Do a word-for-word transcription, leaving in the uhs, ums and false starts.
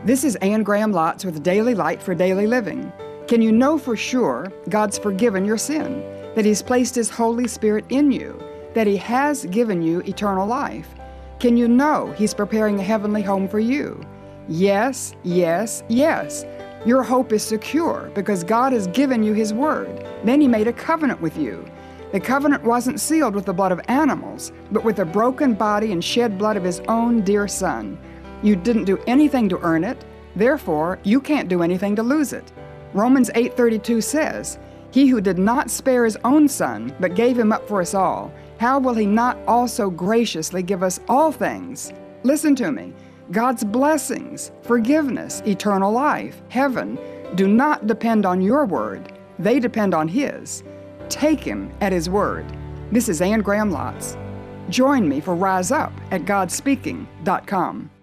This is Anne Graham Lotz with Daily Light for Daily Living. Can you know for sure God's forgiven your sin, that He's placed His Holy Spirit in you, that He has given you eternal life? Can you know He's preparing a heavenly home for you? Yes, yes, yes. Your hope is secure because God has given you His Word. Then He made a covenant with you. The covenant wasn't sealed with the blood of animals, but with the broken body and shed blood of His own dear Son. You didn't do anything to earn it, therefore you can't do anything to lose it. Romans eight thirty-two says, "He who did not spare His own Son, but gave Him up for us all, how will He not also graciously give us all things?" Listen to me. God's blessings, forgiveness, eternal life, heaven, do not depend on your word. They depend on His. Take Him at His word. This is Anne Graham Lotz. Join me for Rise Up at God Speaking dot com.